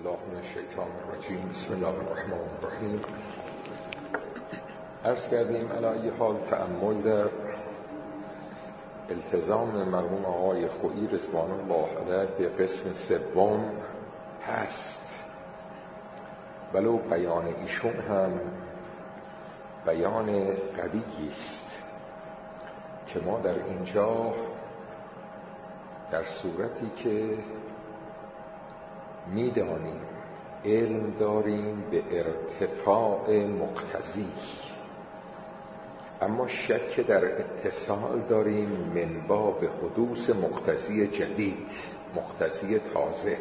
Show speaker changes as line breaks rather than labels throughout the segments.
بالله من الشیطان الرجیم. بسم الله الرحمن الرحیم. عرض کردیم علی ای حال تأمل در التزام مرحوم آقای خویی رضوان الله علیه به قسم سوم هست، ولو بیان ایشون هم بیان قویی است که ما در اینجا در صورتی که میدانیم علم داریم به ارتفاع مقتضی، اما شک در اتصال داریم من باب حدوث مقتضی جدید، مقتضی تازه.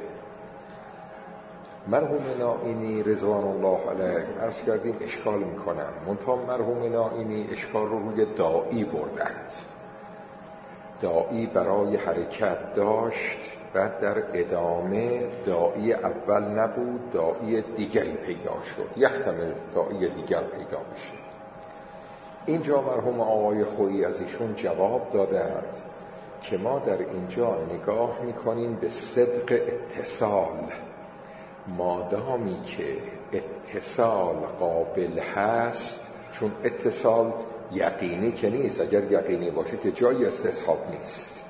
مرحوم نائینی رضوان الله علیه عرض کردیم اشکال میکنن، منتها مرحوم نائینی اشکال رو روی داعی بردند. داعی برای حرکت داشت، بعد در ادامه داعی اول نبود، داعی دیگری پیدا شد، یحتمل داعی دیگر پیدا بشه. اینجا مرحوم آقای خویی از ایشون جواب دادند که ما در اینجا نگاه میکنیم به صدق اتصال. مادامی که اتصال قابل هست، چون اتصال یقینی که نیست، اگر یقینی باشه که جای استصحاب نیست.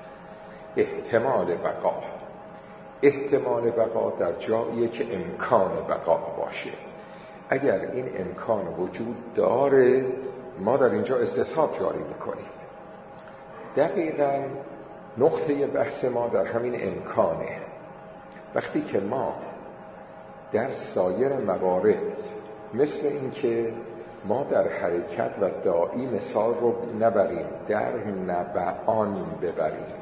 احتمال بقا در جایی که امکان بقا باشه. اگر این امکان وجود داره، ما در اینجا استصحاب جاری میکنیم. دقیقاً نقطه بحث ما در همین امکانه. وقتی که ما در سایر موارد مثل این که ما در حرکت و داعی مثال رو نبریم، در نبعان ببریم.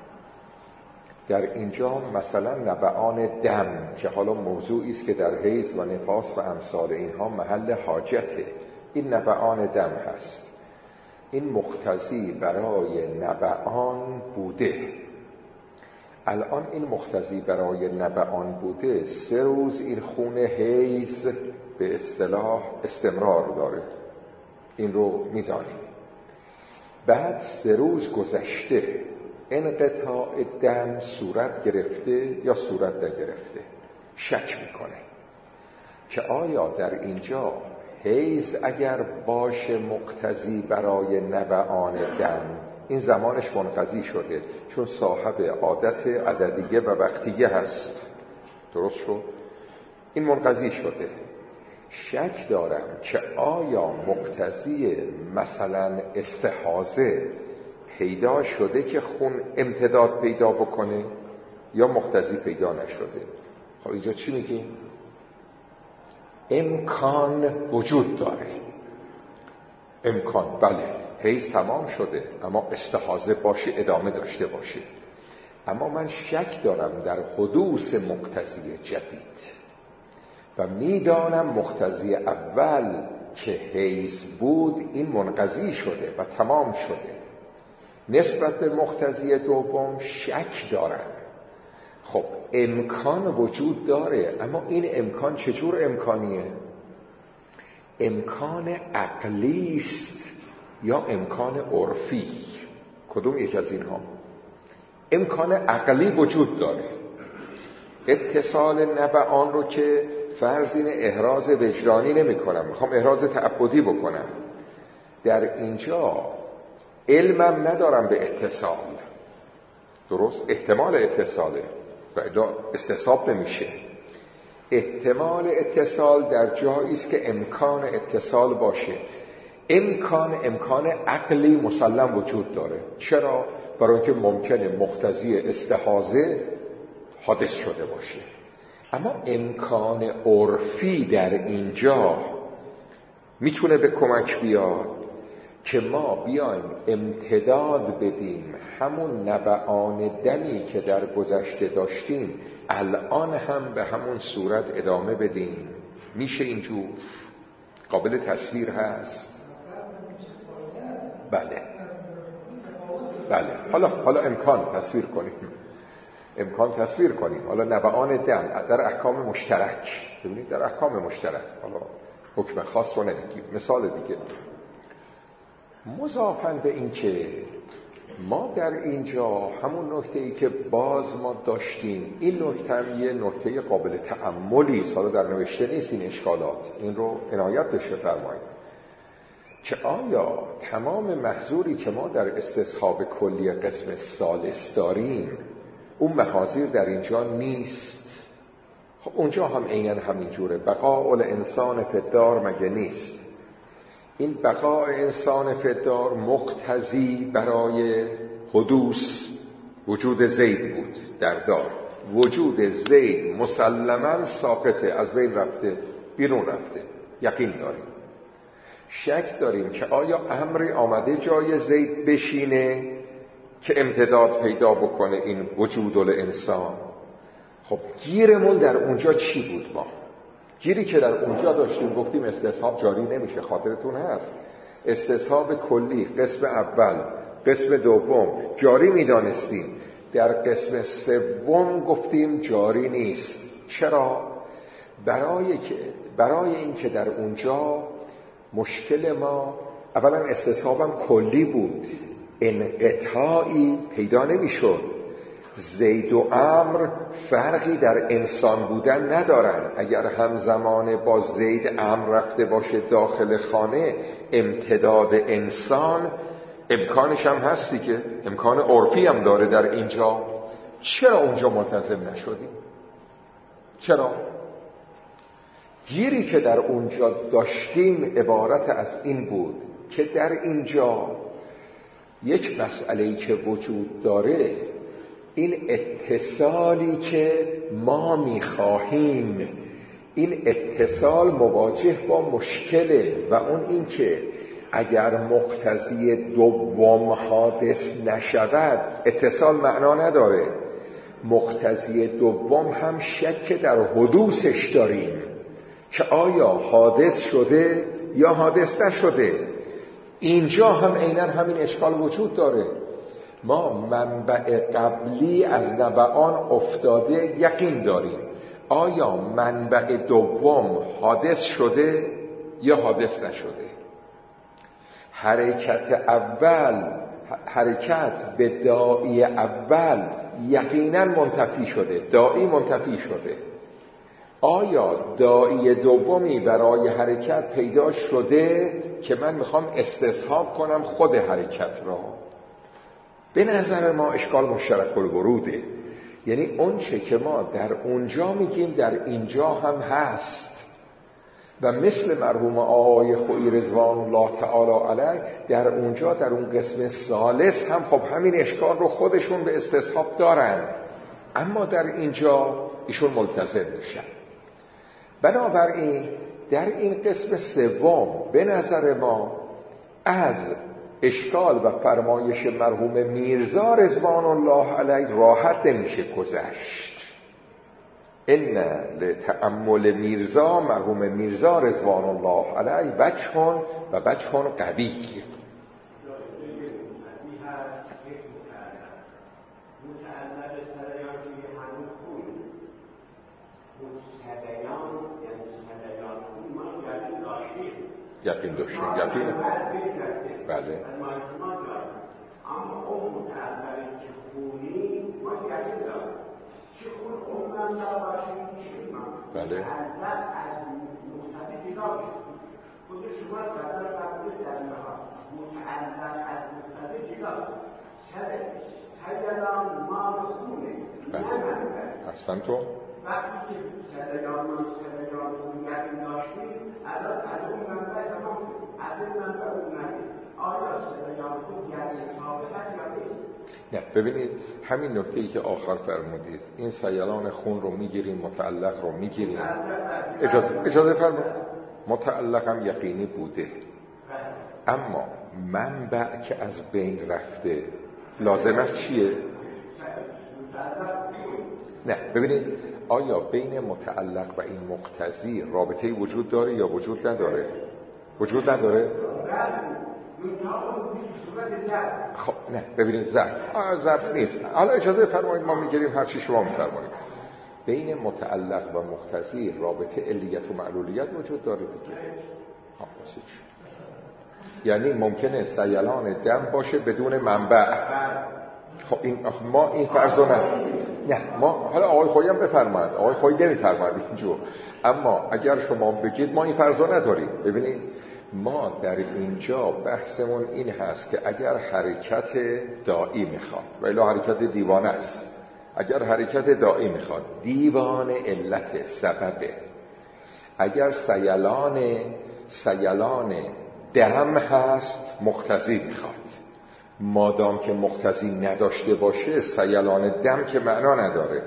در اینجا مثلا نبعان دم که حالا موضوعی است که در حیض و نفاس و امثال اینها محل حاجته، این نبعان دم هست. این مقتضی برای نبعان بوده. الان این مقتضی برای نبعان بوده، 3 روز این خون حیض به اصطلاح استمرار داره، این رو میدانیم. بعد 3 روز گذشته، انقطاع دم صورت گرفته یا صورت نگرفته، شک میکنه که آیا در اینجا حیض اگر باشه مقتضی برای نبعان دم، این زمانش منقضی شده، چون صاحب عادت عددیه و وقتیه هست. درست شد؟ این منقضی شده. شک دارم که آیا مقتضی مثلا استحاضه پیدا شده که خون امتداد پیدا بکنه یا مقتضی پیدا نشده. خب اینجا چی میگیم؟ امکان وجود داره. امکان، بله حیض تمام شده، اما استحاضه باشه، ادامه داشته باشه. اما من شک دارم در حدوث مقتضی جدید و میدانم مقتضی اول که حیض بود این منقضی شده و تمام شده. نسبت به مقتضی دوم شک دارم. خب امکان وجود داره، اما این امکان چجور امکانیه؟ امکان عقلی است یا امکان عرفی؟ کدوم یک از اینها؟ امکان عقلی وجود داره. اتصال نبعان رو که فرض این احراز وجدانی نمی کنم، میخوام احراز تعبدی بکنم. در اینجا علمم ندارم به اتصال. درست؟ احتمال اتصاله و استصحاب نمیشه. احتمال اتصال در جایی است که امکان اتصال باشه. امکان عقلی مسلم وجود داره. چرا؟ برای اینکه ممکنه مقتضی استحاضه حادث شده باشه. اما امکان عرفی در اینجا میتونه به کمک بیاد که ما بیایم امتداد بدیم همون نبعان دمی که در گذشته داشتیم الان هم به همون صورت ادامه بدیم. میشه اینجور؟ قابل تصویر هست؟ بله. حالا امکان تصویر کنیم. حالا نبعان دم در احکام مشترک، ببینید در احکام مشترک، حالا حکم خاص رو نمیگیم. مثال دیگه، مضافاً به این که ما در اینجا همون نکته‌ای که باز ما داشتیم، این نکته هم یه نکته قابل تأملی، سالا در نوشته نیست این اشکالات، این رو عنایت بشه فرمایید که آیا تمام محظوری که ما در استصحاب کلی قسم ثالث داریم اون محاذیر در اینجا نیست؟ خب اونجا هم عیناً همینجوره، بقاء الانسان فی الدار مگه نیست؟ این بقاء انسان فی الدار مقتضی برای حدوث وجود زید بود در دار. وجود زید مسلماً ساقطه، از بین رفته، بیرون رفته، یقین داریم. شک داریم که آیا امری آمده جای زید بشینه که امتداد پیدا بکنه این وجود الانسان؟ خب گیرمون در اونجا چی بود؟ ما گیری که در اونجا داشتیم گفتیم استصحاب جاری نمیشه، خاطرتون هست استصحاب کلی قسم اول قسم دوم جاری میدانستیم، در قسم سوم گفتیم جاری نیست. چرا؟ برای اینکه در اونجا مشکل ما اولا استصحابم کلی بود، انقطاعی پیدا نمیشد. زید و عمرو فرقی در انسان بودن ندارن. اگر همزمان با زید عمرو رفته باشه داخل خانه، امتداد انسان امکانش هم هستی که امکان عرفی هم داره در اینجا. چرا اونجا ملتزم نشدیم؟ چرا؟ گیری که در اونجا داشتیم عبارت از این بود که در اینجا یک مسئله‌ای که وجود داره، این اتصالی که ما می‌خواهیم، این اتصال مواجه با مشکله و اون این که اگر مقتضی دوم حادث نشود اتصال معنا نداره. مقتضی دوم هم شک در حدوثش داریم که آیا حادث شده یا حادث نشده. اینجا هم عیناً همین اشکال وجود داره. ما منبع قبلی از نبعان افتاده یقین داریم، آیا منبع دوم حادث شده یا حادث نشده؟ حرکت به داعی اول یقینا منتفی شده، داعی منتفی شده. آیا داعی دومی برای حرکت پیدا شده که من میخوام استصحاب کنم خود حرکت را؟ به نظر ما اشکال مشترک الوروده، یعنی اون چه که ما در اونجا میگیم در اینجا هم هست. و مثل مرحوم آقای خویی رضوان الله تعالی علیه در اونجا در اون قسم ثالث هم خب همین اشکال رو خودشون به استصحاب دارن، اما در اینجا ایشون ملتزم میشن. بنابراین در این قسم سوم به نظر ما از اشکال و فرمایش مرحوم میرزا رضوان الله علیه راحت نمیشه گذشت. ان لتأمل میرزا، مرحوم میرزا رضوان الله علیه وجهون و وجهون قوی. یقین داشتیم، یقین. بله.
اما اون متعلقی که خونی ما یقین داریم چه خون اون منصب باشیم چه ایمان.
بله.
از مختلف جدا بشه. خود شما قدر قبول در نهاد متعلق از مختلف جدا سیدان مال خونه.
بله. احسنتم.
وقتی که سیدان خون یقین داشتیم الان از اون منبع تمام شد. از این منبع اون نگید. آیا سیدان خون یقین ثابت هست یا نیست؟
نه، ببینید همین نکته‌ای که آخر فرمودید، این سیلان خون رو میگیریم، متعلق رو میگیریم. اجازه فرمایید. متعلق هم یقینی بوده، اما منبع که از بین رفته لازمش چیه؟ نه، ببینید آیا بین متعلق و این مقتضی رابطه‌ای وجود داره یا وجود نداره؟ وجود نداره؟ خب نه، ببینید ظرف نیست. حالا اجازه فرمایید ما میگیریم هر چی شما میفرمایید. بین متعلق و مقتضی رابطه علیت و معلولیت وجود داره دیگه. یعنی ممکنه سیلان دم باشه بدون منبع. خب ما این فرض نه ما حالا آقای خویی هم بفرمایند، آقای خویی نمیفرمایند اینجور، اما اگر شما بگید ما این فرض نداریم. ببینید ما در اینجا بحثمون این هست که اگر حرکت دائی میخواد و الا حرکت دیوانه است، اگر حرکت دائی میخواد دیوانه علت سببه، اگر سیلان دم هست مقتضی میخواد. مادام که مقتضی نداشته باشه سیلان دم که معنا نداره.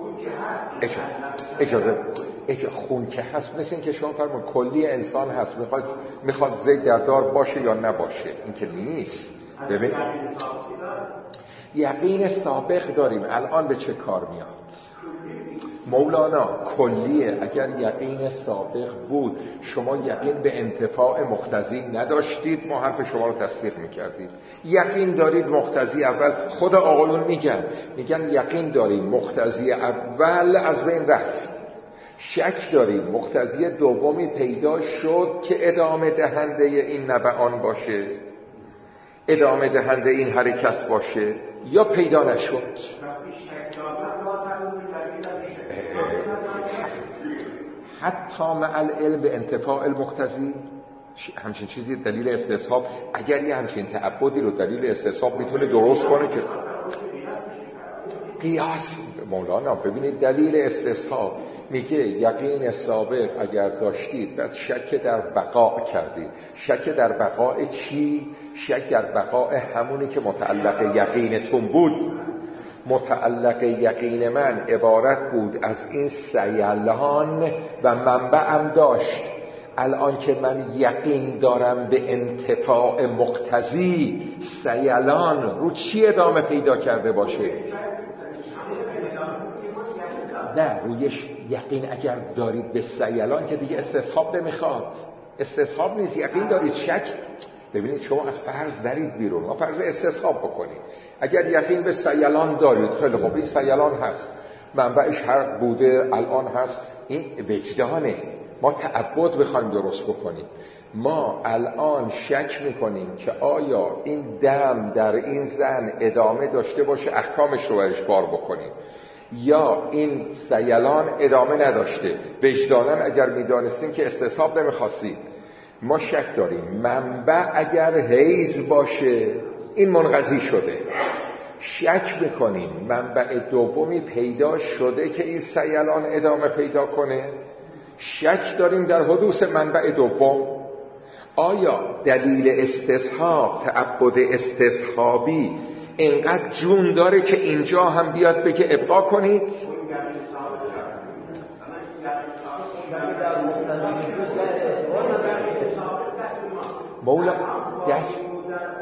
اجازه خون که هست، مثل این که شما فرمون کلی انسان هست، میخواد زید در دار باشه یا نباشه، این که نیست. ببین یقین سابق داریم، الان به چه کار میاد؟ مولانا کلیه. اگر یقین سابق بود شما یقین به انتفاع مقتضی نداشتید، ما حرف شما رو تصدیق میکردید. یقین دارید مقتضی اول، خود آقایون میگن یقین دارید مقتضی اول از بین رفت، شک دارید مقتضی دومی پیدا شد که ادامه دهنده این نبعان باشه، ادامه دهنده این حرکت باشه، یا پیدا نشد. حتی مع العلم به انتفاع المقتضی همچین چیزی دلیل استصحاب، اگر یه همچین تعبدی رو دلیل استصحاب میتونه درست کنه که قیاس. مولانا ببینید دلیل استصحاب میگه یقین سابق اگر داشتید بعد شک در بقا کردید. شک در بقا چی؟ شک در بقا همونی که متعلق یقینتون بود. متعلق یقین من عبارت بود از این سیلان و منبعم داشت. الان که من یقین دارم به انتفاع مقتضی، سیلان رو چی ادامه پیدا کرده باشه؟ نه، رویش یقین اگر دارید به سیلان که دیگه استصحاب نمیخواد، استصحاب نیست، یقین دارید. شک ببینید شما از فرض دارید بیرون، ما فرض استصحاب بکنید. اگر یقین به سیلان دارید، خیلی خوب این سیلان هست، منبعش هر بوده الان هست، این وجدانه. ما تعبد بخوایم درست بکنیم، ما الان شک میکنیم که آیا این دم در این زن ادامه داشته باشه، احکامش رو برش بار بکنیم، یا این سیلان ادامه نداشته. وجدانن اگر میدانستیم که استصحاب نمیخواستیم. ما شک داریم منبع اگر حیض باشه این منقضی شده، شک میکنیم منبع دومی پیدا شده که این سیلان ادامه پیدا کنه، شک داریم در حدوث منبع دوم. آیا دلیل استصحاب، تعبد استصحابی اینقدر جون داره که اینجا هم بیاد بگه ابقا کنید؟ مولا دست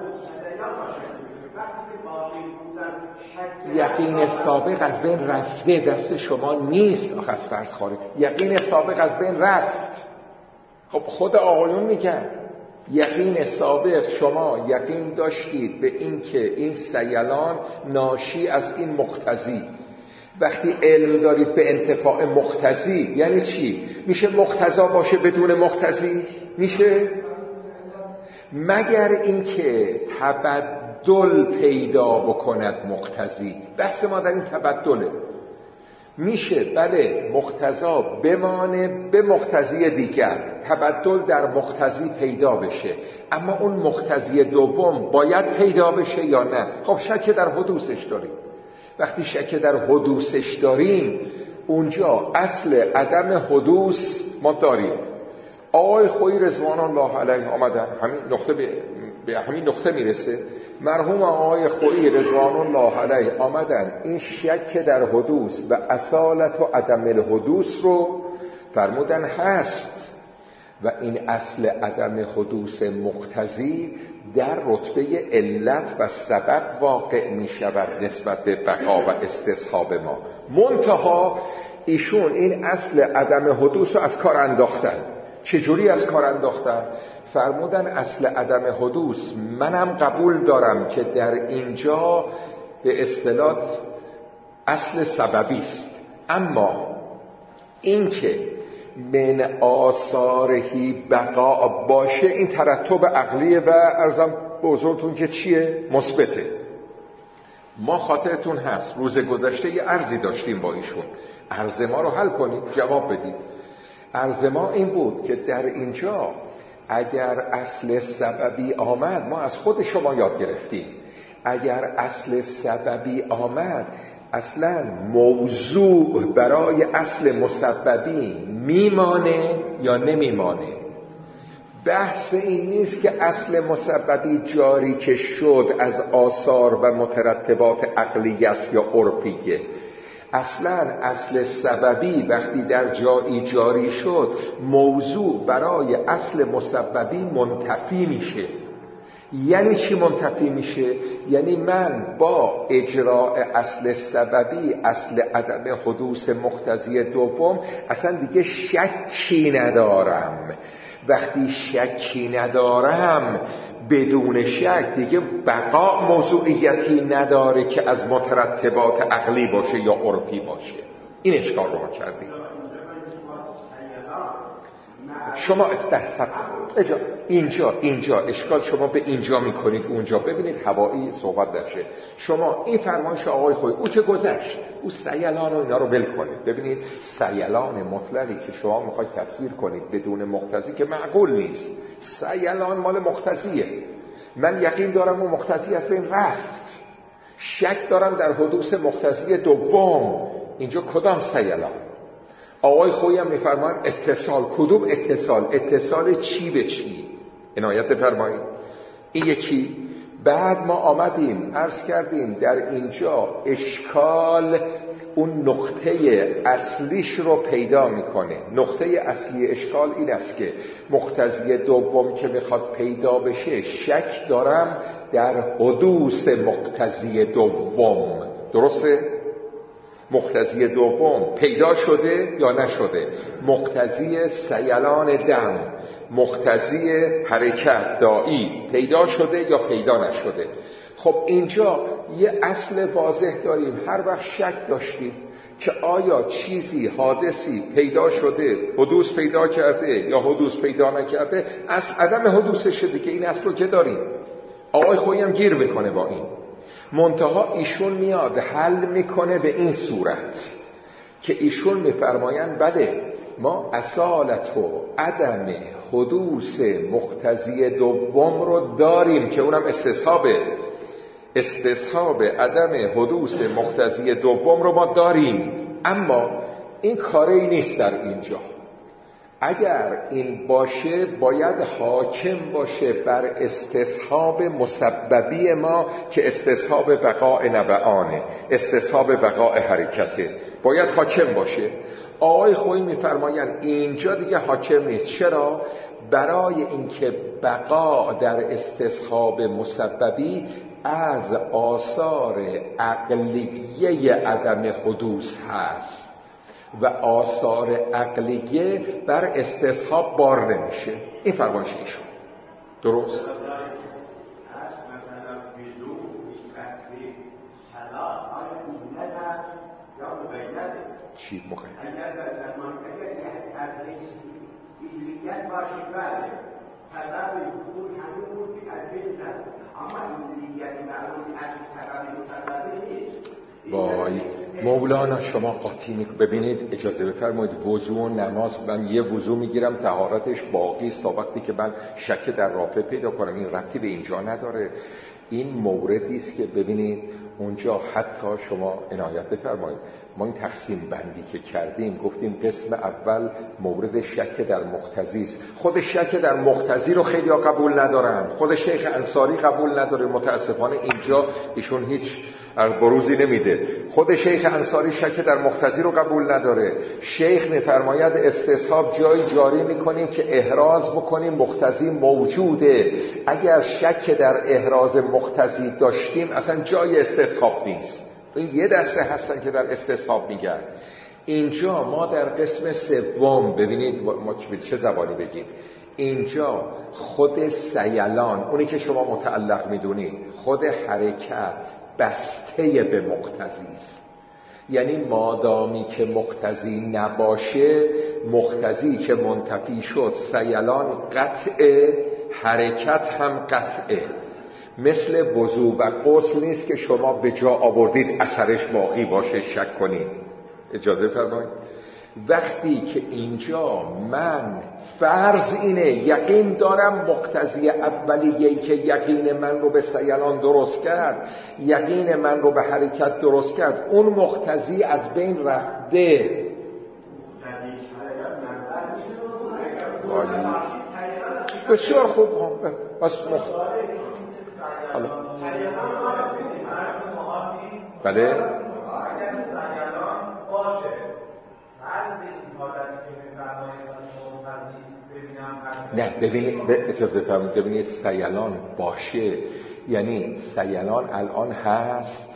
یقین سابق از بین رفته، دست شما نیست. آخه از فرض خارج یقین سابق از بین رفت. خب خود آقایون میگن یقین سابق شما یقین داشتید به این که این سیلان ناشی از این مقتضی. وقتی علم دارید به انتفاع مقتضی یعنی چی؟ میشه مقتضا باشه بدون مقتضی؟ میشه؟ مگر اینکه تبدل پیدا بکند مقتضی. بحث ما در این تبدله. میشه بله مقتضا بمانه به مقتضی دیگر، تبدل در مقتضی پیدا بشه، اما اون مقتضی دوم باید پیدا بشه یا نه؟ خب شک در حدوثش داریم. وقتی شک در حدوثش داریم اونجا اصل عدم حدوث ما داریم. آقای خویی رضوان الله علیه آمدن، همین نقطه به همین نقطه میرسه. مرحوم آقای خویی رضوان الله علیه آمدن این شک در حدوث و اصالت و عدم الحدوث رو فرمودن هست، و این اصل عدم حدوث مقتضی در رتبه علت و سبب واقع می شود نسبت به بقا و استصحاب ما. منتها ایشون این اصل عدم حدوث رو از کار انداختن. چجوری از کار انداختن؟ فرمودن اصل عدم حدوث منم قبول دارم که در اینجا به اصطلاح اصل سببی است، اما این که من آثارهی بقا باشه، این ترتب عقلیه و ارزم به حضورتون که چیه؟ مثبته. ما خاطرتون هست روز گذشته یه عرضی داشتیم با ایشون، عرض ما رو حل کنید، جواب بدید. عرض ما این بود که در اینجا اگر اصل سببی آمد، ما از خود شما یاد گرفتیم، اگر اصل سببی آمد اصلا موضوع برای اصل مسببی میمانه یا نمیمانه. بحث این نیست که اصل مسببی جاری که شد از آثار و مترتبات عقلی است یا عرفیه. اصلا اصل سببی وقتی در جایی جاری شد، موضوع برای اصل مسببی منتفی میشه. یعنی چی منتفی میشه؟ یعنی من با اجراء اصل سببی، اصل عدم حدوث مقتضی دوم، اصلا دیگه شکی ندارم. وقتی شکی ندارم، بدون شک دیگه بقا موضوعیتی نداره که از مترتبات عقلی باشه یا عرفی باشه. این اشکال رو ما کردیم. شما اینجا اشکال شما به اینجا میکنید، اونجا ببینید هوایی صحبت نشه. شما این فرمایش آقای خوی او که گذشت، او سیلان و اینا رو ول کنید. ببینید سیلان مطلقی که شما میخواید تصویر کنید بدون مقتضی که معقول نیست. سیلان مال مقتضیه. من یقین دارم اون مقتضی از بین رفت، شک دارم در حدوث مقتضی دوم. اینجا کدام سیلان؟ آقای خویی هم میفرمایند اتصال. کدوم اتصال؟ اتصال چی به چی؟ عنایت بفرمایید. این یکی. بعد ما آمدیم عرض کردیم در اینجا اشکال اون نقطه اصلیش رو پیدا میکنه. نقطه اصلی اشکال این است که مقتضی دوم که میخواد پیدا بشه، شک دارم در حدوث مقتضی دوم. درسته؟ مقتضی دوم پیدا شده یا نشده؟ مقتضی سیلان دم، مقتضی حرکت دائی پیدا شده یا پیدا نشده؟ خب اینجا یه اصل واضح داریم. هر وقت شک داشتیم که آیا چیزی حادثی پیدا شده، حدوث پیدا کرده یا حدوث پیدا نکرده، اصل عدم حدوثش دیگه. این اصل رو که داریم. آقای خویی هم گیر میکنه با این. منتها ایشون میاد حل میکنه به این صورت که ایشون میفرمایند بله ما اصالت و عدم حدوث مقتضی دوم رو داریم که اونم استصحاب عدم حدوث مقتضی دوم رو ما داریم، اما این کاری نیست در اینجا. اگر این باشه باید حاکم باشه بر استصحاب مسببی ما که استصحاب بقاء نبعانه، استصحاب بقاء حرکته، باید حاکم باشه. آقای خویی میفرمایند اینجا دیگه حاکم نیست. چرا؟ برای اینکه بقا در استصحاب مسببی از آثار عقلیه عدم حدوث هست و آثار عقلیه بر استصحاب بار نمیشه. این فرمایش ایشون. درست؟ چی مخیر؟
اگر در زمان از ایلیت باشید بله سبب حضور همین بود که از بین رفت، اما ایلیت معلوم از سبب مسببی نیست.
وای مولانا شما قاطی ببینید اجازه بفرمایید. وضو و نماز من یه وضو میگیرم طهارتش باقی است تا وقتی که من شک در رافع پیدا کنم. این ربطی به اینجا نداره. این موردی است که ببینید اونجا حتی شما عنایت بفرمایید ما این تقسیم بندی که کردیم گفتیم قسم اول مورد شک در مقتضی است. خود شک در مقتضی رو خیلی ها قبول ندارن، خود شیخ انصاری قبول نداره. متاسفانه اینجا ایشون هیچ بروزی نمیده. خود شیخ انصاری شک در مقتضی رو قبول نداره. شیخ میفرماید استصحاب جایی جاری میکنیم که احراز بکنیم مقتضی موجوده. اگر شک در احراز مقتضی داشتیم اصلا جای استصحاب نیست. این یه دسته هستن که در استصحاب میگن. اینجا ما در قسم سوم ببینید ما چه زبانی بگیم. اینجا خود سیلان، اونی که شما متعلق میدونید، خود حرکت بسته به مقتضی است. یعنی مادامی که مقتضی نباشه مقتضی که منتفی شد سیلان قطعه، حرکت هم قطعه. مثل وضو و غسل نیست که شما به جا آوردید اثرش باقی باشه شک کنید. اجازه فرمایید وقتی که اینجا من فرض اینه یقین دارم مقتضی اولیه‌ای که یقین من رو به سیلان درست کرد، یقین من رو به حرکت درست کرد، اون مقتضی از بین رفته. بسیار خوب. بس بله نه اجازه فرمایید ببینید سیلان باشه یعنی سیلان الان هست.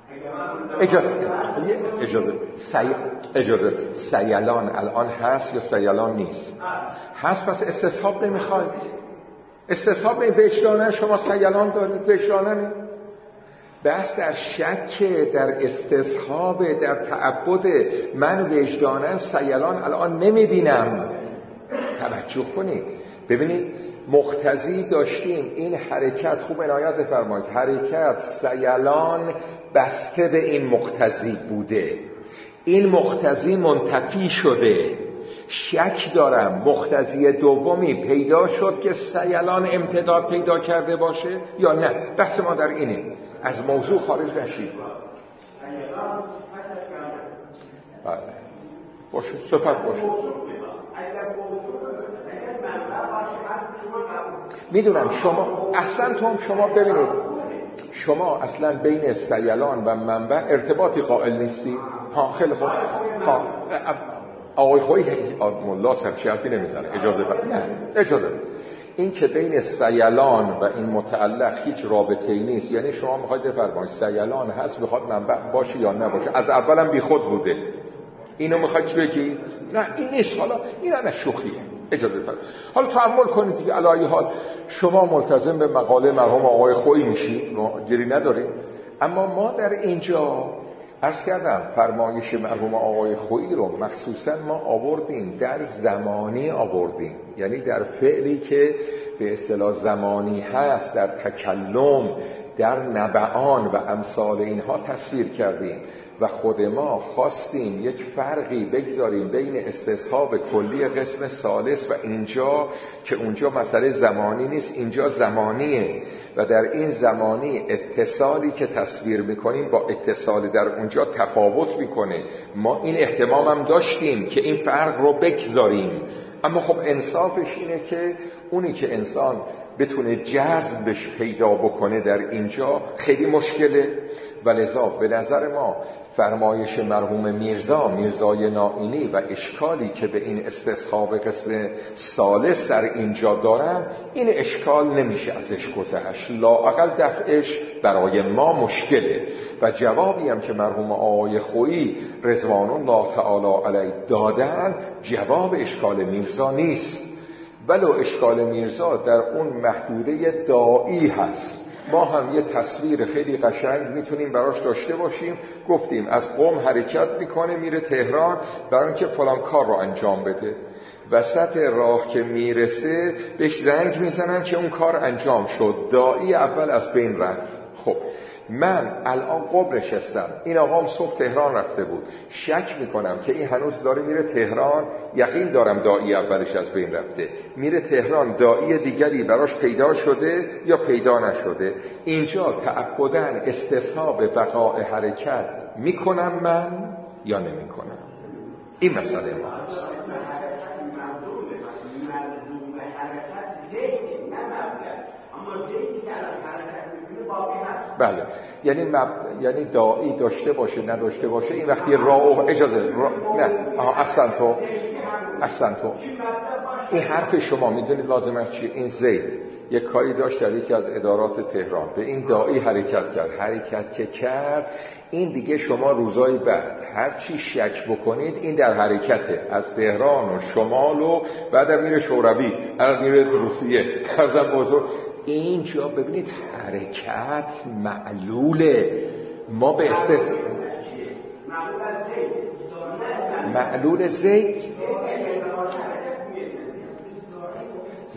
اجازه سیلان الان هست یا سیلان نیست؟ هست. پس استصحاب نمیخواید. استصحاب وجدانه شما سیلان دارید، وجدانه بحث در شک، در استصحاب، در تعبد. من وجدانه سیلان الان نمیبینم. توجه کنید ببینید مقتضی داشتیم این حرکت، خوب عنایت بفرمایید، حرکت سیلان بسته به این مقتضی بوده، این مقتضی منتفی شده. شک دارم مقتضی دومی پیدا شد که سیلان امتداد پیدا کرده باشه یا نه. بحث ما در اینه، از موضوع خارج نشید. بله باشه صفت باشه. میدونم شما احسنتم. شما ببینید شما اصلا بین سیلان و منبع ارتباطی قائل نیستی. ها خیلی خوب. ها آقای خویی ملا سبچی حرفی نمیزنه. اجازه بر نه اجازه. این که بین سیلان و این متعلق هیچ رابطه‌ای نیست، یعنی شما میخواید بفرمایید سیلان هست میخواد منبع باشه یا نباشه، از اولم بی خود بوده، اینو میخواید چی بگید؟ نه این نیست. حالا این هم شوخیه. اجازه فرمایید حالا تأمل کنید دیگه. علی ای حال شما ملتزم به مقاله مرحوم آقای خویی میشید، گیری نداره. اما ما در اینجا عرض کردم فرمایش مرحوم آقای خویی رو مخصوصا ما آوردیم در زمانی آوردیم، یعنی در فعلی که به اصطلاح زمانی هست، در تکلم، در نبعان و امثال اینها تصویر کردیم و خود ما خواستیم یک فرقی بگذاریم بین استصحاب کلی قسم ثالث و اینجا که اونجا مسئله زمانی نیست، اینجا زمانیه و در این زمانی اتصالی که تصویر میکنیم با اتصال در اونجا تفاوت میکنه. ما این اهتمام هم داشتیم که این فرق رو بگذاریم، اما خب انصافش اینه که اونی که انسان بتونه جذبش پیدا بکنه در اینجا خیلی مشکله و لذا به نظر ما فرمایش مرحوم میرزای نائینی و اشکالی که به این استصحاب قسم ثالث در اینجا دارن، این اشکال نمیشه ازش گذشت، لااقل دفعش برای ما مشکله و جوابی هم که مرحوم آقای خویی رضوان الله تعالی علیه دادن جواب اشکال میرزا نیست، ولو اشکال میرزا در اون محدوده داعی هست. ما هم یه تصویر خیلی قشنگ میتونیم براش داشته باشیم. گفتیم از قم حرکت میکنه میره تهران برای اینکه فلان کار رو انجام بده، وسط راه که میرسه بهش زنگ میزنن که اون کار انجام شد، داعی اول از بین رفت. خب من الان قم نشستم، این آقام صبح تهران رفته بود، شک میکنم که این هنوز داره میره تهران، یقین دارم داعی اولش از بین رفته، میره تهران، داعی دیگری براش پیدا شده یا پیدا نشده. اینجا تعبداً استصحاب بقاء حرکت میکنم من یا نمیکنم؟ این مسئله ما هست. بله یعنی داعی داشته باشه نداشته باشه، این وقتی اجازه نه احسن تو این حرف شما میدونید لازم است چیه؟ این زید یک کاری داشت در یکی از ادارات تهران، به این داعی حرکت که کرد، این دیگه شما روزای بعد هر چی شک بکنید این در حرکته، از تهران و شمال و بعدم میره شوروی، میره روسیه، ارزم بزرگ. اینجا ببینید حرکت معلوله، ما به معلول زید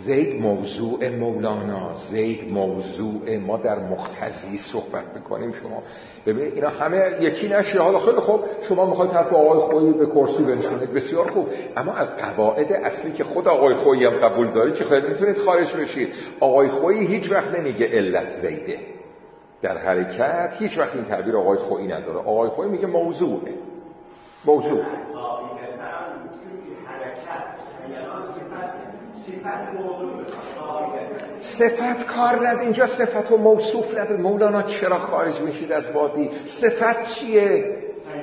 زید موضوع مولانا، زید موضوع ما در مقتضی صحبت میکنیم. شما ببینید اینا همه یکی نشه. حالا خیلی خوب شما میخواید حرف آقای خویی به کرسی بنشونید، بسیار خوب، اما از قواعد اصلی که خود آقای خویی هم قبول داره که خیلی میتونید خارج بشید. آقای خویی هیچ وقت نمیگه علت زیده در حرکت، هیچ وقت این تعبیر آقای خویی نداره. آقای خویی میگه موضوعه، موضوع. صفت کار نداره اینجا، صفت و موصوف نداره. مولانا چرا خارج میشید از وادی؟ صفت چیه؟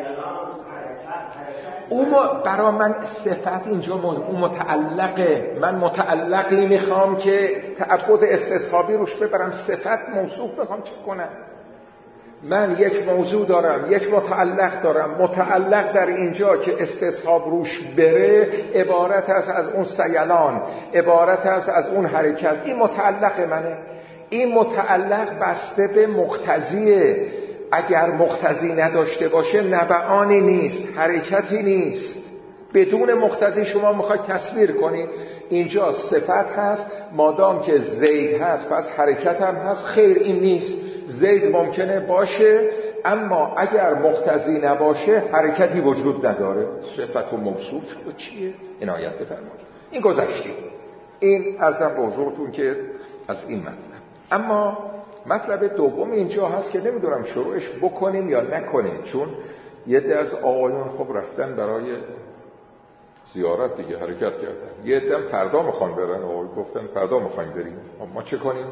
برای من صفت اینجا اون متعلقه. من متعلقی میخوام که تعبد استصحابی روش ببرم. صفت موصوف میخوام چه کنم؟ من یک موضوع دارم، یک متعلق دارم. متعلق در اینجا که استصحاب روش بره عبارت از اون سیلان، عبارت از اون حرکت. این متعلق منه. این متعلق بسته به مقتضیه. اگر مقتضی نداشته باشه نبعانی نیست، حرکتی نیست. بدون مقتضی شما میخواید تصویر کنید اینجا صفت هست، مادام که زید هست پس حرکت هم هست. خیر، این نیست. زید ممکنه باشه اما اگر مقتضی نباشه حرکتی وجود نداره. صفت و موصوف شده چیه؟ عنایت بفرمایید. این گذشتیم. این عرضم به حضورتون که از این مطلب. اما مطلب دوم اینجا هست که نمیدونم شروعش بکنیم یا نکنیم، چون یه عده از آقایون خب رفتن برای زیارت دیگه، حرکت کردن. یه عده فردا میخوان برن و گفتن فردا میخوایم بریم. ما چه کنیم؟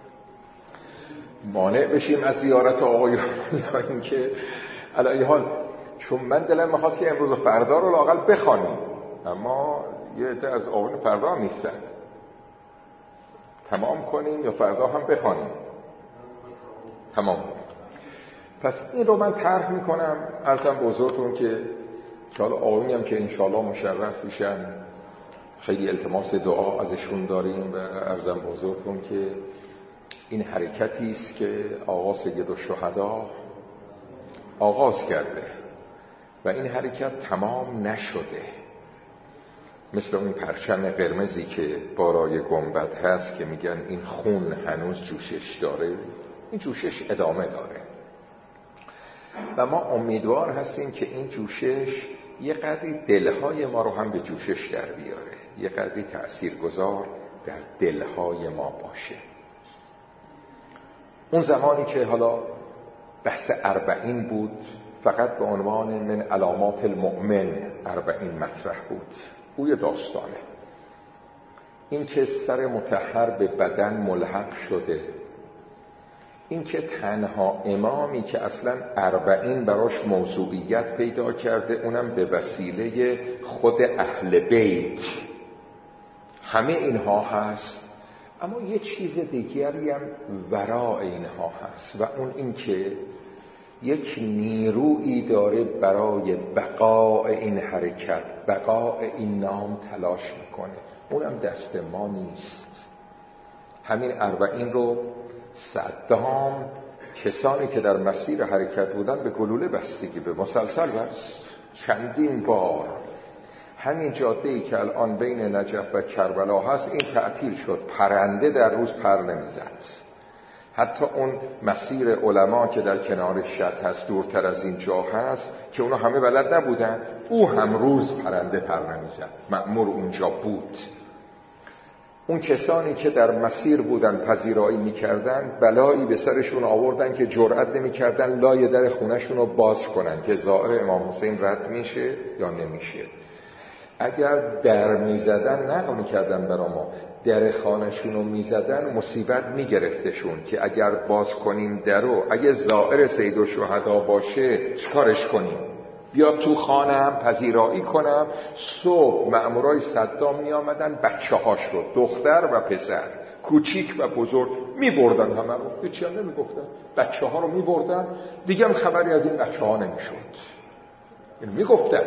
مانع بشیم از زیارت آقایون یا اینکه علی حال؟ چون من دلم میخواست که امروز و فردا رو لااقل بخوانیم، اما یه عده از آقایون فردا هم نیستن. تمام کنیم یا فردا هم بخوانیم؟ تمام. پس این رو من طرح میکنم. عرضم به حضورتون که حالا آقایونی هم که انشاءالله مشرف میشن، خیلی التماس دعا ازشون داریم و عرضم به حضورتون که این حرکتی است که آقا سید الشهدا آغاز کرده و این حرکت تمام نشده. مثل اون پرچم قرمزی که بالای گنبد هست که میگن این خون هنوز جوشش داره، این جوشش ادامه داره و ما امیدوار هستیم که این جوشش یه قدری دلهای ما رو هم به جوشش در بیاره، یه قدری تأثیرگذار در دلهای ما باشه. اون زمانی که حالا بحث 40 بود، فقط به عنوان من علامات المؤمن 40 مطرح بود. او یه داستانه. این که سر مطهر به بدن ملحق شده، این که تنها امامی که اصلا 40 براش موضوعیت پیدا کرده، اونم به وسیله خود اهل بیت. همه اینها هست، اما یه چیز دیگری هم ورای اینها هست و اون این که یک نیرویی داره برای بقاء این حرکت، بقاء این نام تلاش میکنه. اونم دست ما نیست. همین 40 رو صدام کسانی که در مسیر حرکت بودن به گلوله بستگی، به مسلسل بست چندین بار. همین جاده‌ای که الان بین نجف و کربلا هست این تعطیل شد. پرنده در روز پر نمیزد. حتی اون مسیر علما که در کنار شط هست، دورتر از اینجا هست، که اونا همه بلد نبودن، او هم روز پرنده پر نمیزد. مأمور اونجا بود. اون کسانی که در مسیر بودن پذیرایی میکردن، بلایی به سرشون آوردن که جرئت نمیکردن لای در خونهشون رو باز کنن که ظاهر امام حسین رد میشه یا نمیشه. اگر در میزدن، نقل میکردن برا ما، در خانهشون رو میزدن، مصیبت میگرفتشون که اگر باز کنیم درو، اگه ظاهر سید الشهدا باشه چکارش کنیم؟ بیا تو خانم پذیرایی کنم. صبح مأمورای صدام می آمدن، بچه هاش رو، دختر و پسر، کوچیک و بزرگ، می بردن همه رو. هیچی هم نمی گفتن. بچه ها رو می بردن، دیگه هم خبری از این بچه ها نمی شد. اینو می گفتن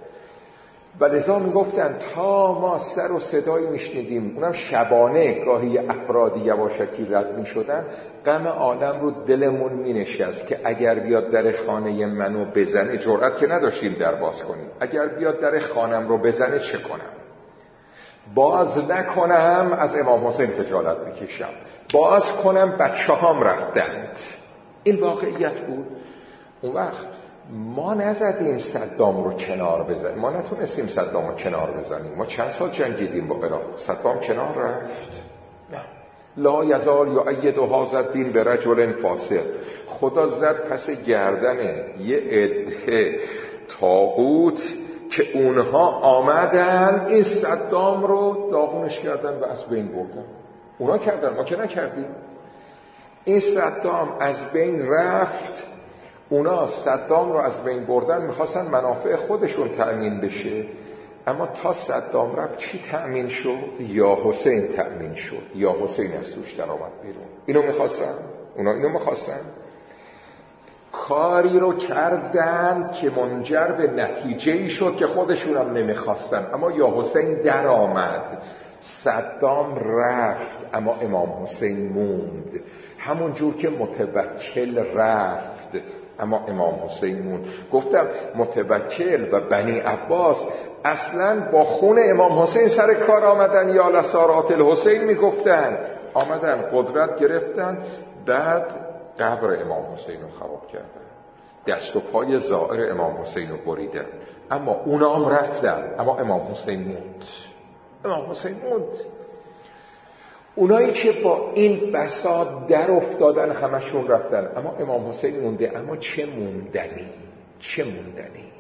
و لذا می گفتن تا ما سر و صدایی می شنیدیم، اونم شبانه گاهی افرادی یواشکی رد می شدن، غم عالم رو دلمون می نشست که اگر بیاد در خانه منو بزنه، جرأت که نداشتیم در باز کنیم، اگر بیاد در خانم رو بزنه چه کنم؟ باز نکنم از امام حسین خجالت میکشم، باز کنم بچه هام رفتند. این واقعیت بود. اون وقت ما نزدیم صدام رو کنار بزنیم، ما نتونستیم صدام رو کنار بزنیم. ما چند سال جنگیدیم با عراق، صدام کنار رفت؟ نه. لا یزال یؤید هذا الدین برجل فاسق. خدا زد پس گردن یه عده طاغوت که اونها آمدن این صدام رو داغونش کردن و از بین بردن. اونا کردن، ما که نکردیم. این صدام از بین رفت. اونا صدام رو از بین بردن، میخواستن منافع خودشون تأمین بشه، اما تا صدام رفت چی تأمین شد؟ یا حسین تأمین شد، یا حسین از توش در آمد بیرون. اینو میخواستن، اونا اینو میخواستن. کاری رو کردن که منجر به نتیجه‌ای شد که خودشون هم نمیخواستن، اما یا حسین در آمد. صدام رفت اما امام حسین موند. همون جور که متوکل رفت اما امام حسین موند. گفتم متوکل و بنی عباس اصلا با خون امام حسین سر کار آمدن، یا لسارات الحسین میگفتن. آمدن قدرت گرفتن، بعد قبر امام حسین رو خراب کردن، دست و پای زائر امام حسین رو بریدن. اما اونا هم رفتن اما امام حسین موند. امام حسین موند. اونایی که با این بساط در افتادن همشون رفتن اما امام حسین مونده. اما چه موندنی، چه موندنی.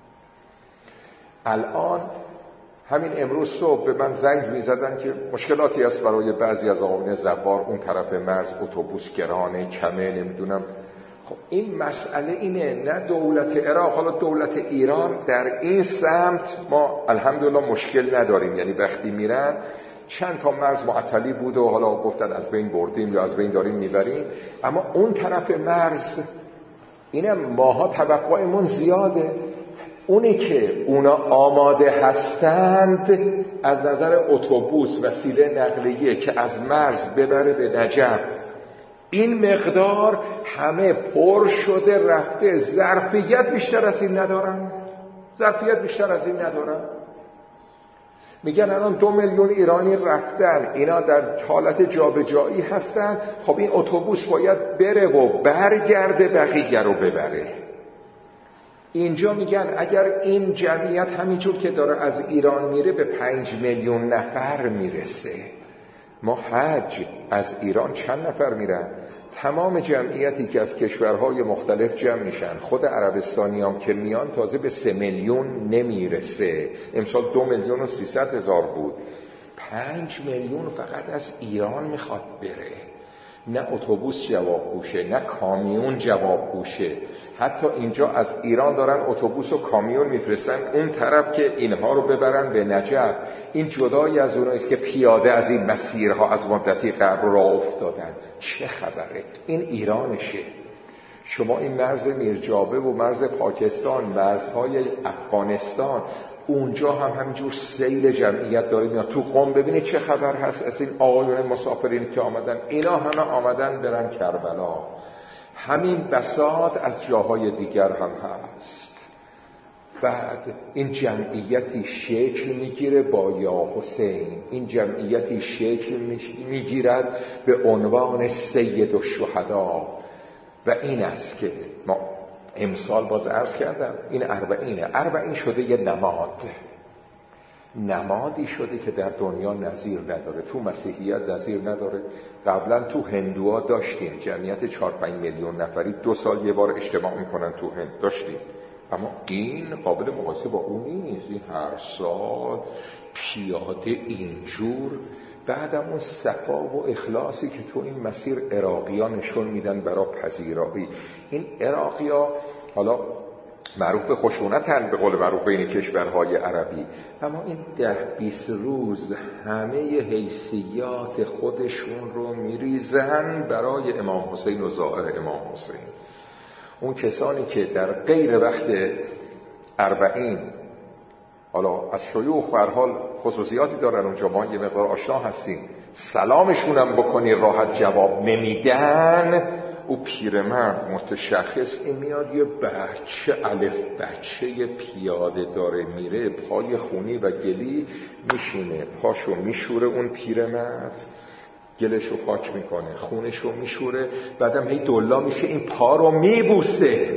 الان همین امروز صبح به من زنگ میزدن که مشکلاتی هست برای بعضی از آقایون زوار اون طرف مرز، اتوبوس گرانه، کمه، نمیدونم. خب این مسئله اینه، نه دولت عراق، حالا دولت ایران در این سمت ما الحمدلله مشکل نداریم. یعنی وقتی میرن چند تا مرز معطلی بود و حالا گفتن از بین بردیم یا از بین داریم میبریم، اما اون طرف مرز اینم ماها توقعمون زیاده. اونی که اونا آماده هستند از نظر اتوبوس، وسیله نقلیه که از مرز ببره به نجف، این مقدار همه پر شده رفته. ظرفیت بیشتر از این ندارن، ظرفیت بیشتر از این ندارن. میگن الان 2 میلیون ایرانی رفتن، اینا در حالت جابجایی هستن. خب این اتوبوس باید بره و برگرده بقیه رو ببره. اینجا میگن اگر این جمعیت همینجور که داره از ایران میره به 5 میلیون نفر میرسه. ما حج از ایران چند نفر میرن؟ تمام جمعیتی که از کشورهای مختلف جمع میشن، خود عربستانی هم که میان تازه به 3 میلیون نمیرسه. امسال 2,300,000 بود. 5 میلیون فقط از ایران میخواد بره. نه اتوبوس جواب گوشه، نه کامیون جواب گوشه. حتی اینجا از ایران دارن اتوبوس و کامیون میفرستن اون طرف که اینها رو ببرن به نجف. این جدایی از اونایست که پیاده از این مسیرها از مدتی قبل راه افتادن. چه خبره؟ این ایرانشه. شما این مرز میرجابه و مرز پاکستان، مرزهای افغانستان، اونجا هم همینجور سیل جمعیت داره میاد. تو قم ببینید چه خبر هست از این آقایون مسافرین که آمدن. اینا همه آمدن برن کربلا. همین بساط از جاهای دیگر هم هست. بعد این جمعیتی شکل میگیره با یا حسین. این جمعیتی شکل میگیرد به عنوان سید الشهدا. و این است که ما امسال باز عرض کردم این اربعین شده یه نمادی شده که در دنیا نظیر نداره. تو مسیحیت نظیر نداره. قبلا تو هندوها داشتیم جمعیت 4-5 میلیون نفری 2 سال یه بار اجتماع میکنن تو هند داشتیم، اما این قابل مقایسه با اون نیست. این هر سال پیاده اینجور. بعدم اون صفا و اخلاصی که تو این مسیر عراقی‌ها نشون میدن برای پذیرایی. این عراقی‌ها حالا معروف به خشونتن به قول معروف بین کشورهای عربی، اما این 10-20 روز همه حیثیات خودشون رو میریزن برای امام حسین و زائر امام حسین. اون کسانی که در غیر وقت 40 حالا از شیوخ به هر حال خصوصیاتی دارن اونجا، ما یه مقدار آشنا هستیم، سلامشون هم بکنی راحت جواب نمیدن، او پیرمرد متشخص این میاد یه بچه بچه پیاده داره میره، پای خونی و گلی میشینه، پاشو میشوره اون پیرمرد، گلشو پاک میکنه، خونشو میشوره، بعدم هی دلا میشه این پا رو میبوسه،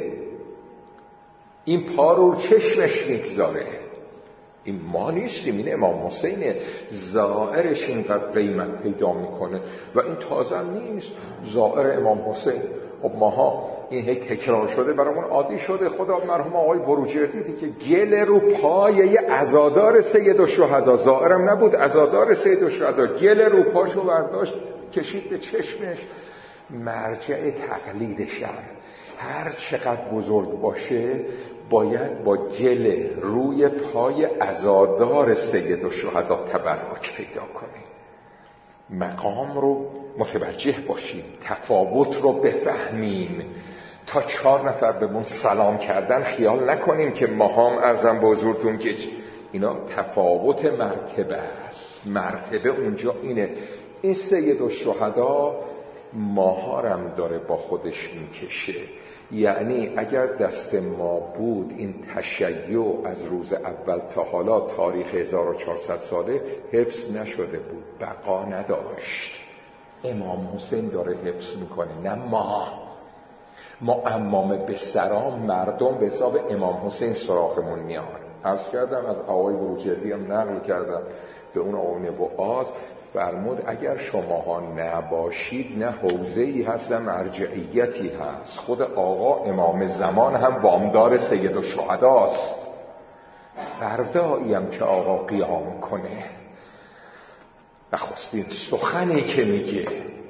این پا رو چشمش میگذاره. این ما نیستیم، این امام حسینه. زائرش اینقدر قیمت پیدا میکنه و این تازه نیست. زائر امام حسین، خب ماها این هی تکرار شده برامون عادی شده. خدا مرحوم آقای بروجردی دیگه گل رو پای یه عزادار سید الشهدا، زائرم نبود، عزادار سید الشهدا، گل رو پاشو برداشت کشید به چشمش. مرجع تقلیدشم هر چقدر بزرگ باشه باید با گل روی پای عزادار سید الشهدا تبرک پیدا کنیم. مقام رو متوجه باشیم، تفاوت رو بفهمیم. تا 4 نفر بهمون سلام کردن خیال نکنیم که ماهام ارزم به حضورتون که اینا تفاوت مرتبه است. مرتبه اونجا اینه. این سید الشهدا ماهارم داره با خودش میکشه. یعنی اگر دست ما بود این تشیع از روز اول تا حالا تاریخ 1400 ساله حفظ نشده بود، بقا نداشت. امام حسین داره حفظ میکنه، نه ما امام به سرام مردم به حساب امام حسین سراغمون میان. عرض کردم از آقای بروجردی هم نقل کردم به اون آقای بوآز، فرمود اگر شماها نباشید نه حوزه‌ای هست نه مرجعیتی هست. خود آقا امام زمان هم وامدار سید الشهداست. فردایی هم که آقا قیام کنه نخستین سخنی که میگه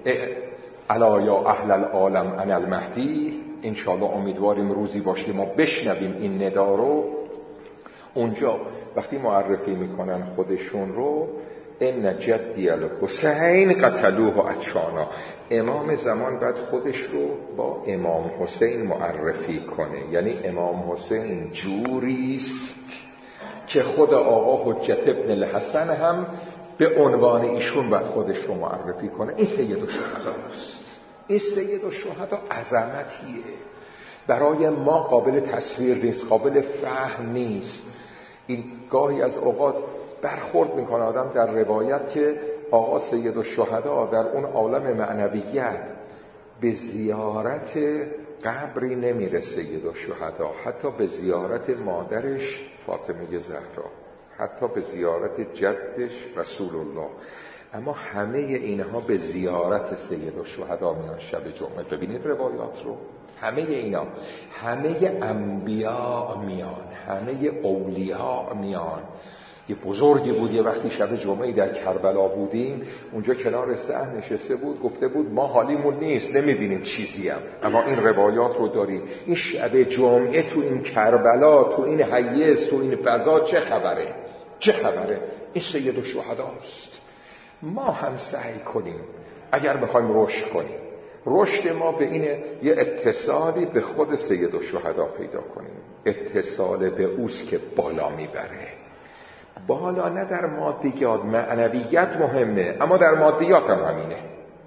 الا یا اهل العالم انا المهدی، انشاءالله امیدواریم روزی باشه ما بشنویم این ندا رو. اونجا وقتی معرفی میکنن خودشون رو، ان جدی الحسین قتلوه عطشانا، امام زمان بعد خودش رو با امام حسین معرفی کنه. یعنی امام حسین جوریست که خود آقا حجت ابن الحسن هم به عنوان ایشون بعد خودش رو معرفی کنه. این سید الشهداست. این سید الشهدا عظمتیه برای ما، قابل تصویر نیست، قابل فهم نیست. این گاهی از اوقات برخورد میکنه آدم در روایت که آقا سید الشهدا در اون عالم معنویت به زیارت قبری نمیره سید الشهدا، حتی به زیارت مادرش فاطمه زهرا، حتی به زیارت جدش رسول الله. اما همه اینها به زیارت سید الشهدا میان شب جمعه. ببینید روایات رو، همه اینا، همه انبیاء میان، همه اولیاء میان. یه بزرگی بود یه وقتی شب جمعه در کربلا بودیم، اونجا کنار صحن نشسته بود، گفته بود ما حالیمون نیست، نمیبینیم چیزی هم، اما این روایات رو داریم. این شب جمعه تو این کربلا، تو این حیز، تو این فضا چه خبره؟ چه خبره؟ این سید الشهداست. ما هم سعی کنیم اگر بخوایم رشد کنیم، رشد ما به اینه یه اتصالی به خود سید الشهدا پیدا کنیم. اتصال به اوست که بالا میبره. بالا نه در مادیات، معنویت مهمه، اما در مادیات هم همینه.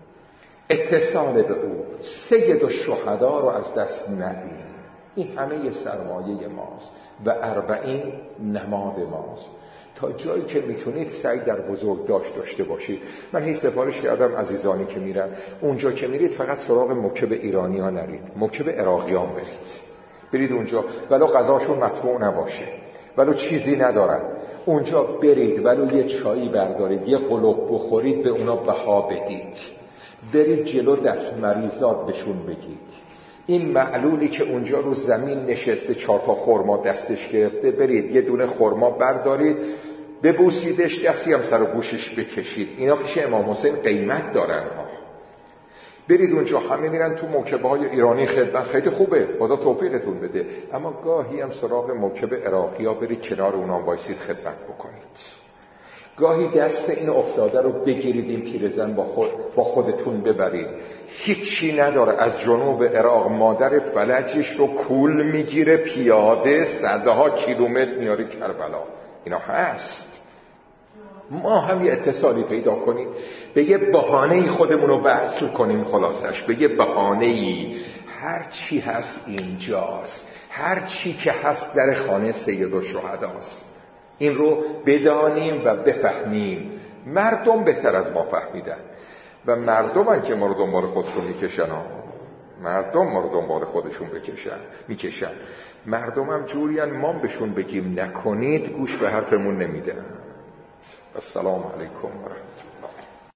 اتصال به او، سید الشهدا رو از دست ندیم. این همه سرمایه ماست و 40 نماد ماست. تا جایی که میتونید سعی در بزرگ داشته باشید. من هی سفارش کردم عزیزانی که میرن اونجا که میرید فقط سراغ موکب ایرانی ها نرید، موکب عراقیان برید اونجا، ولو غذاشون مطبوع نباشه، ولو چیزی ندارن، اونجا برید، ولو یه چایی بردارید، یه قلوب بخورید، به اونا بها بدید. برید جلو دست مریضات بهشون بگید. این معلولی که اونجا رو زمین نشسته 4 تا خرما دستش گرفته، برید یه دونه خرما بردارید، ببوسیدش، دستی هم سر و گوشش بکشید. اینا پیش امام حسین قیمت دارن ها. برید اونجا، همه میرن تو موکب‌های ایرانی خدمت، خیلی خوبه، خدا توفیقتون بده، اما گاهی هم سراغ موکب عراقی‌ها برید، کنار اونا وایسید خدمت بکنید. گاهی دست این افتاده رو بگیرید، این پیرزن با خودتون ببرید. هیچی نداره، از جنوب عراق مادر فلجش رو کول میگیره پیاده، صدها کیلومتر میاره کربلا. اینا هست. ما هم یه اتصالی پیدا کنیم، به یه بهانه‌ای خودمون رو وصل کنیم. خلاصش به یه بهانه‌ای هر چی هست اینجاست، هر چی که هست در خانه سیدالشهداست. این رو بدانیم و بفهمیم. مردم بهتر از ما فهمیدن و مردمن که ما رو دنبال خودشون میکشن. مردم ما رو دنبال خودشون میکشن. مردم هم جورین ما بهشون بگیم نکنید، گوش به حرفمون نمیدن. السلام علیکم و رحمت الله.